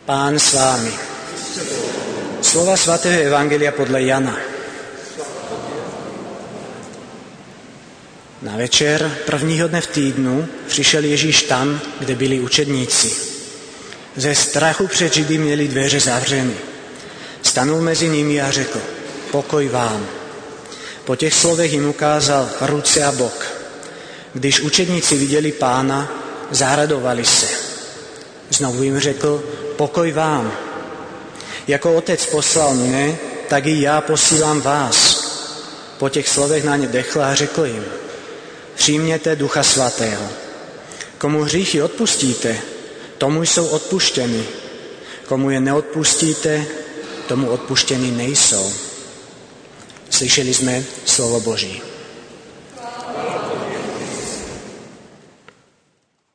Pán s vámi. Slova svätého Evangelia podľa Jana. Na večer prvního dne v týdnu přišel Ježíš tam, kde byli učedníci. Ze strachu před Židy měli dveře zavřeny. Stanul mezi nimi a řekl: Pokoj vám. Po těch slovech jim ukázal ruce a bok. Když učedníci viděli Pána, zaradovali se. Znovu jim řekl: Pokoj vám. Jako Otec poslal mne, tak i já posílám vás. Po těch slovech na ně dechl a řekl jim: Přijměte Ducha Svatého. Komu hříchy odpustíte, tomu jsou odpuštěny. Komu je neodpustíte, tomu odpuštěny nejsou. Slyšeli jsme slovo Boží.